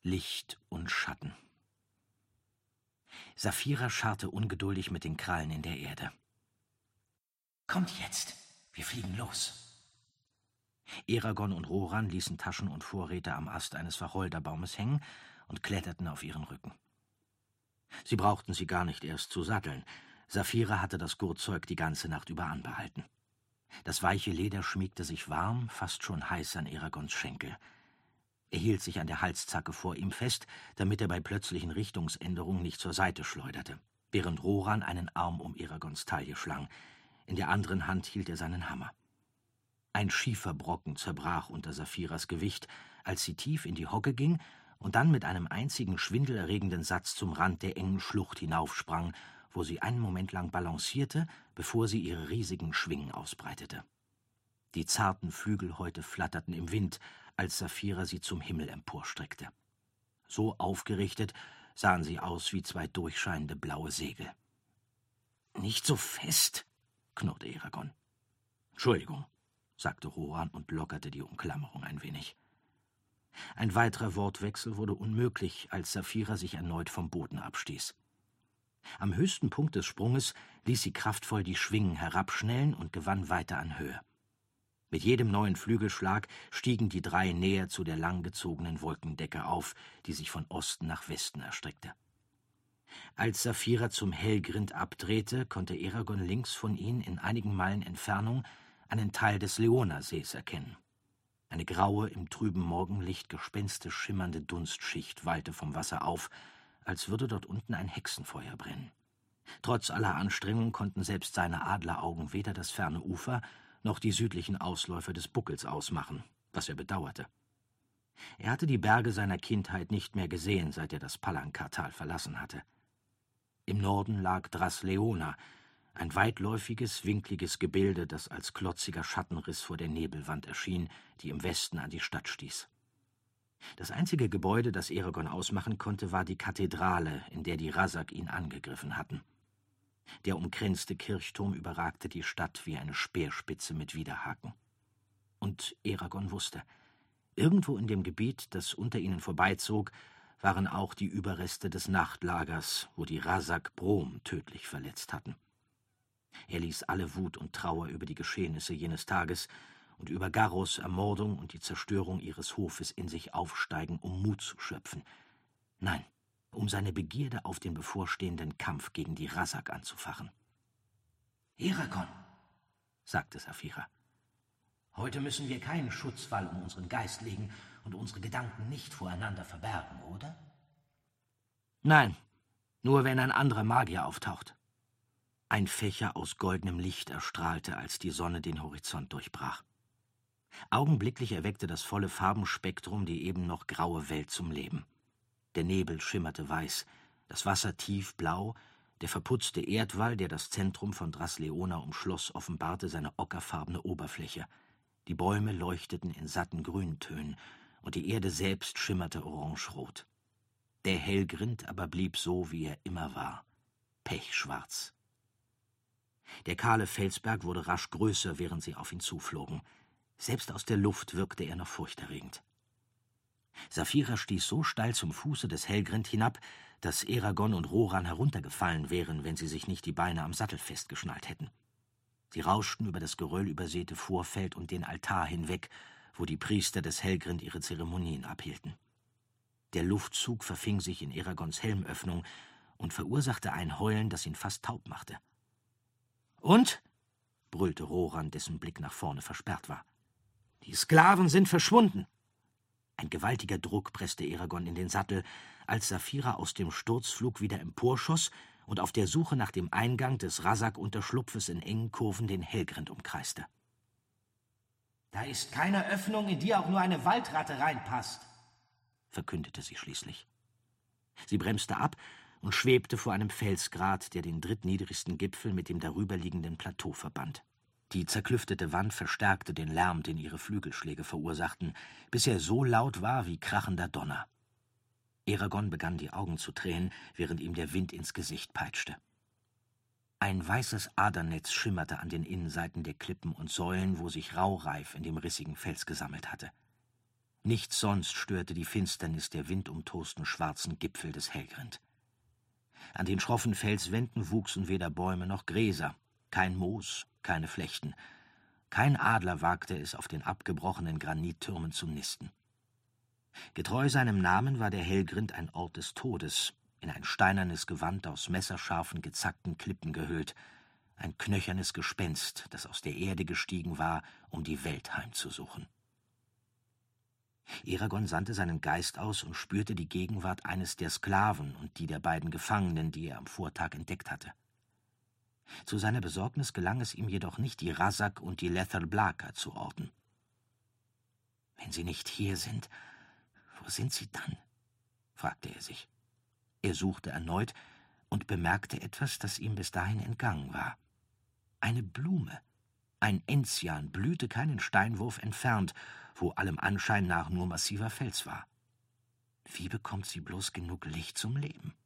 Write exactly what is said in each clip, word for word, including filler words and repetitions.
Licht und Schatten. Saphira scharrte ungeduldig mit den Krallen in der Erde. »Kommt jetzt, wir fliegen los!« Eragon und Roran ließen Taschen und Vorräte am Ast eines Wacholderbaumes hängen und kletterten auf ihren Rücken. Sie brauchten sie gar nicht erst zu satteln. Saphira hatte das Gurtzeug die ganze Nacht über anbehalten. Das weiche Leder schmiegte sich warm, fast schon heiß an Eragons Schenkel. Er hielt sich an der Halszacke vor ihm fest, damit er bei plötzlichen Richtungsänderungen nicht zur Seite schleuderte, während Roran einen Arm um Eragons Taille schlang. In der anderen Hand hielt er seinen Hammer. Ein Schieferbrocken zerbrach unter Saphiras Gewicht, als sie tief in die Hocke ging und dann mit einem einzigen schwindelerregenden Satz zum Rand der engen Schlucht hinaufsprang, wo sie einen Moment lang balancierte, bevor sie ihre riesigen Schwingen ausbreitete. Die zarten Flügelhäute flatterten im Wind, als Saphira sie zum Himmel emporstreckte. So aufgerichtet sahen sie aus wie zwei durchscheinende blaue Segel. »Nicht so fest«, knurrte Eragon. »Entschuldigung«, sagte Roran und lockerte die Umklammerung ein wenig. Ein weiterer Wortwechsel wurde unmöglich, als Saphira sich erneut vom Boden abstieß. Am höchsten Punkt des Sprunges ließ sie kraftvoll die Schwingen herabschnellen und gewann weiter an Höhe. Mit jedem neuen Flügelschlag stiegen die drei näher zu der langgezogenen Wolkendecke auf, die sich von Osten nach Westen erstreckte. Als Saphira zum Helgrind abdrehte, konnte Eragon links von ihnen in einigen Meilen Entfernung einen Teil des Leonasees erkennen. Eine graue, im trüben Morgenlicht gespenstisch schimmernde Dunstschicht wallte vom Wasser auf, als würde dort unten ein Hexenfeuer brennen. Trotz aller Anstrengung konnten selbst seine Adleraugen weder das ferne Ufer noch die südlichen Ausläufer des Buckels ausmachen, was er bedauerte. Er hatte die Berge seiner Kindheit nicht mehr gesehen, seit er das Palankartal verlassen hatte. Im Norden lag Dras Leona, ein weitläufiges, winkliges Gebilde, das als klotziger Schattenriss vor der Nebelwand erschien, die im Westen an die Stadt stieß. Das einzige Gebäude, das Eragon ausmachen konnte, war die Kathedrale, in der die Razak ihn angegriffen hatten. Der umkränzte Kirchturm überragte die Stadt wie eine Speerspitze mit Widerhaken. Und Eragon wusste, irgendwo in dem Gebiet, das unter ihnen vorbeizog, waren auch die Überreste des Nachtlagers, wo die Razak Brom tödlich verletzt hatten. Er ließ alle Wut und Trauer über die Geschehnisse jenes Tages und über Garros Ermordung und die Zerstörung ihres Hofes in sich aufsteigen, um Mut zu schöpfen. Nein, um seine Begierde auf den bevorstehenden Kampf gegen die Razak anzufachen. »Eragon«, sagte Saphira, »heute müssen wir keinen Schutzwall um unseren Geist legen und unsere Gedanken nicht voreinander verbergen, oder?« »Nein, nur wenn ein anderer Magier auftaucht.« Ein Fächer aus goldenem Licht erstrahlte, als die Sonne den Horizont durchbrach. Augenblicklich erweckte das volle Farbenspektrum die eben noch graue Welt zum Leben. Der Nebel schimmerte weiß, das Wasser tiefblau, der verputzte Erdwall, der das Zentrum von Dras Leona umschloss, offenbarte seine ockerfarbene Oberfläche. Die Bäume leuchteten in satten Grüntönen und die Erde selbst schimmerte orangerot. Der Helgrind aber blieb so, wie er immer war, pechschwarz. Der kahle Felsberg wurde rasch größer, während sie auf ihn zuflogen. Selbst aus der Luft wirkte er noch furchterregend. Saphira stieß so steil zum Fuße des Helgrind hinab, dass Eragon und Roran heruntergefallen wären, wenn sie sich nicht die Beine am Sattel festgeschnallt hätten. Sie rauschten über das geröllübersäte Vorfeld und den Altar hinweg, wo die Priester des Helgrind ihre Zeremonien abhielten. Der Luftzug verfing sich in Eragons Helmöffnung und verursachte ein Heulen, das ihn fast taub machte. »Und?« brüllte Roran, dessen Blick nach vorne versperrt war. »Die Sklaven sind verschwunden!« Ein gewaltiger Druck presste Eragon in den Sattel, als Saphira aus dem Sturzflug wieder emporschoss und auf der Suche nach dem Eingang des Razak-Unterschlupfes in engen Kurven den Helgrind umkreiste. »Da ist keine Öffnung, in die auch nur eine Waldratte reinpasst«, verkündete sie schließlich. Sie bremste ab und schwebte vor einem Felsgrat, der den drittniedrigsten Gipfel mit dem darüberliegenden Plateau verband. Die zerklüftete Wand verstärkte den Lärm, den ihre Flügelschläge verursachten, bis er so laut war wie krachender Donner. Eragon begann die Augen zu tränen, während ihm der Wind ins Gesicht peitschte. Ein weißes Adernetz schimmerte an den Innenseiten der Klippen und Säulen, wo sich Raureif in dem rissigen Fels gesammelt hatte. Nichts sonst störte die Finsternis der windumtosten schwarzen Gipfel des Helgrind. An den schroffen Felswänden wuchsen weder Bäume noch Gräser, kein Moos, keine Flechten. Kein Adler wagte es, auf den abgebrochenen Granittürmen zu nisten. Getreu seinem Namen war der Helgrind ein Ort des Todes, in ein steinernes Gewand aus messerscharfen, gezackten Klippen gehüllt, ein knöchernes Gespenst, das aus der Erde gestiegen war, um die Welt heimzusuchen. Eragon sandte seinen Geist aus und spürte die Gegenwart eines der Sklaven und die der beiden Gefangenen, die er am Vortag entdeckt hatte. Zu seiner Besorgnis gelang es ihm jedoch nicht, die Razak und die Lethal Blaka zu orten. »Wenn sie nicht hier sind, wo sind sie dann?« fragte er sich. Er suchte erneut und bemerkte etwas, das ihm bis dahin entgangen war. Eine Blume, ein Enzian, blühte keinen Steinwurf entfernt, wo allem Anschein nach nur massiver Fels war. Wie bekommt sie bloß genug Licht zum Leben?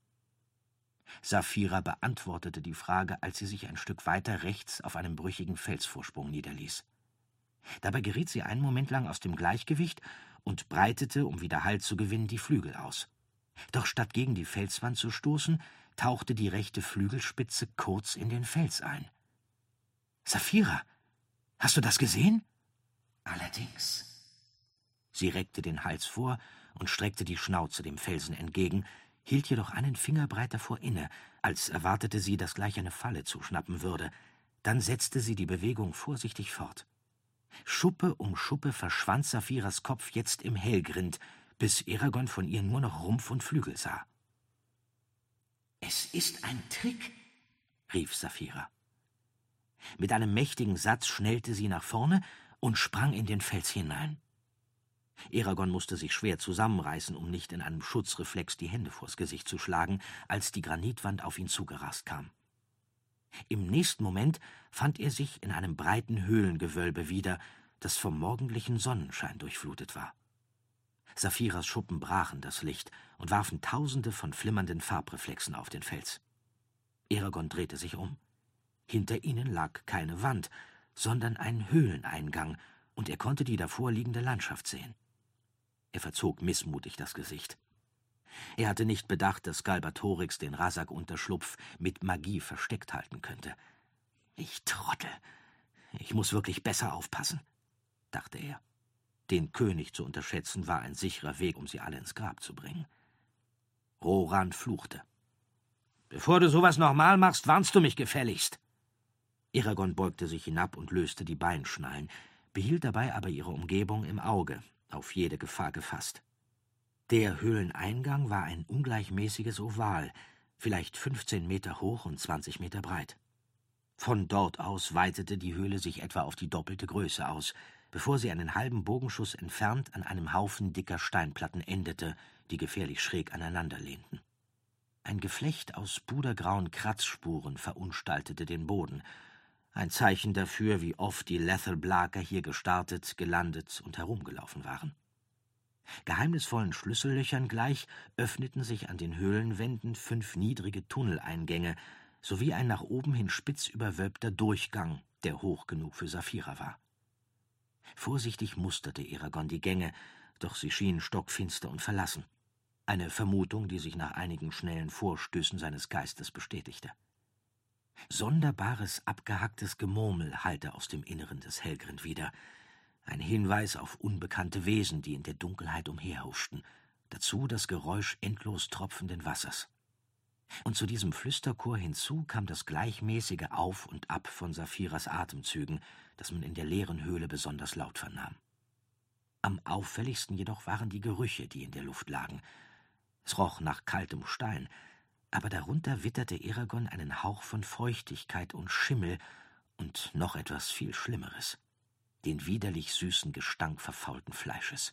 Saphira beantwortete die Frage, als sie sich ein Stück weiter rechts auf einem brüchigen Felsvorsprung niederließ. Dabei geriet sie einen Moment lang aus dem Gleichgewicht und breitete, um wieder Halt zu gewinnen, die Flügel aus. Doch statt gegen die Felswand zu stoßen, tauchte die rechte Flügelspitze kurz in den Fels ein. »Saphira, hast du das gesehen?« »Allerdings.« Sie reckte den Hals vor und streckte die Schnauze dem Felsen entgegen, hielt jedoch einen Fingerbreit davor inne, als erwartete sie, dass gleich eine Falle zuschnappen würde. Dann setzte sie die Bewegung vorsichtig fort. Schuppe um Schuppe verschwand Saphiras Kopf jetzt im Helgrind, bis Eragon von ihr nur noch Rumpf und Flügel sah. »Es ist ein Trick«, rief Saphira. Mit einem mächtigen Satz schnellte sie nach vorne und sprang in den Fels hinein. Eragon musste sich schwer zusammenreißen, um nicht in einem Schutzreflex die Hände vors Gesicht zu schlagen, als die Granitwand auf ihn zugerast kam. Im nächsten Moment fand er sich in einem breiten Höhlengewölbe wieder, das vom morgendlichen Sonnenschein durchflutet war. Saphiras Schuppen brachen das Licht und warfen Tausende von flimmernden Farbreflexen auf den Fels. Eragon drehte sich um. Hinter ihnen lag keine Wand, sondern ein Höhleneingang, und er konnte die davor liegende Landschaft sehen. Er verzog missmutig das Gesicht. Er hatte nicht bedacht, dass Galbatorix den Razak-Unterschlupf mit Magie versteckt halten könnte. »Ich Trottel! Ich muss wirklich besser aufpassen«, dachte er. Den König zu unterschätzen war ein sicherer Weg, um sie alle ins Grab zu bringen. Roran fluchte. »Bevor du sowas nochmal machst, warnst du mich gefälligst!« Eragon beugte sich hinab und löste die Beinschnallen, behielt dabei aber ihre Umgebung im Auge, auf jede Gefahr gefasst. Der Höhleneingang war ein ungleichmäßiges Oval, vielleicht fünfzehn Meter hoch und zwanzig Meter breit. Von dort aus weitete die Höhle sich etwa auf die doppelte Größe aus, bevor sie einen halben Bogenschuss entfernt an einem Haufen dicker Steinplatten endete, die gefährlich schräg aneinander lehnten. Ein Geflecht aus pudergrauen Kratzspuren verunstaltete den Boden, ein Zeichen dafür, wie oft die Lethal Blaka hier gestartet, gelandet und herumgelaufen waren. Geheimnisvollen Schlüssellöchern gleich öffneten sich an den Höhlenwänden fünf niedrige Tunneleingänge sowie ein nach oben hin spitz überwölbter Durchgang, der hoch genug für Saphira war. Vorsichtig musterte Eragon die Gänge, doch sie schienen stockfinster und verlassen. Eine Vermutung, die sich nach einigen schnellen Vorstößen seines Geistes bestätigte. Sonderbares, abgehacktes Gemurmel hallte aus dem Inneren des Helgrind wieder. Ein Hinweis auf unbekannte Wesen, die in der Dunkelheit umherhuschten. Dazu das Geräusch endlos tropfenden Wassers. Und zu diesem Flüsterchor hinzu kam das gleichmäßige Auf und Ab von Saphiras Atemzügen, das man in der leeren Höhle besonders laut vernahm. Am auffälligsten jedoch waren die Gerüche, die in der Luft lagen. Es roch nach kaltem Stein, aber darunter witterte Eragon einen Hauch von Feuchtigkeit und Schimmel und noch etwas viel Schlimmeres, den widerlich süßen Gestank verfaulten Fleisches.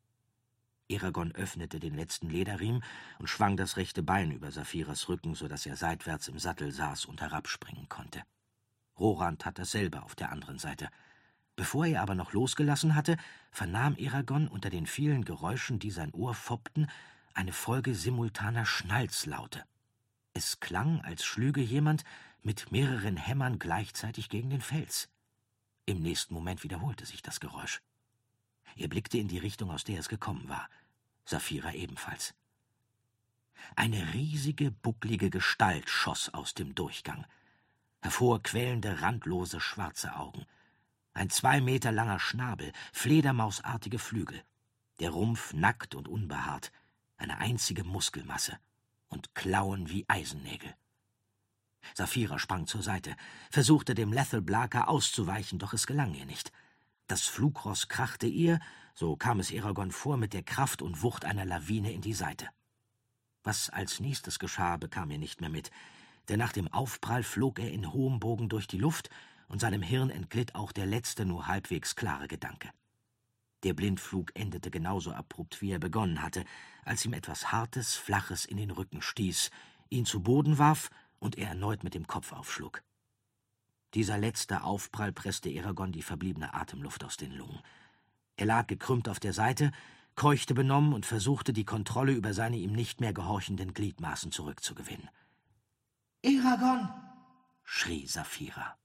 Eragon öffnete den letzten Lederriemen und schwang das rechte Bein über Saphiras Rücken, so dass er seitwärts im Sattel saß und herabspringen konnte. Roran tat dasselbe auf der anderen Seite. Bevor er aber noch losgelassen hatte, vernahm Eragon unter den vielen Geräuschen, die sein Ohr foppten, eine Folge simultaner Schnalzlaute. Es klang, als schlüge jemand mit mehreren Hämmern gleichzeitig gegen den Fels. Im nächsten Moment wiederholte sich das Geräusch. Er blickte in die Richtung, aus der es gekommen war. Saphira ebenfalls. Eine riesige, bucklige Gestalt schoss aus dem Durchgang. Hervor quellende, randlose, schwarze Augen. Ein zwei Meter langer Schnabel, fledermausartige Flügel. Der Rumpf nackt und unbehaart, eine einzige Muskelmasse und Klauen wie Eisennägel. Saphira sprang zur Seite, versuchte dem Lethal Blaka auszuweichen, doch es gelang ihr nicht. Das Flugross krachte ihr, so kam es Eragon vor, mit der Kraft und Wucht einer Lawine in die Seite. Was als nächstes geschah, bekam er nicht mehr mit, denn nach dem Aufprall flog er in hohem Bogen durch die Luft und seinem Hirn entglitt auch der letzte, nur halbwegs klare Gedanke. Der Blindflug endete genauso abrupt, wie er begonnen hatte, als ihm etwas Hartes, Flaches in den Rücken stieß, ihn zu Boden warf und er erneut mit dem Kopf aufschlug. Dieser letzte Aufprall presste Eragon die verbliebene Atemluft aus den Lungen. Er lag gekrümmt auf der Seite, keuchte benommen und versuchte, die Kontrolle über seine ihm nicht mehr gehorchenden Gliedmaßen zurückzugewinnen. »Eragon!« schrie Saphira.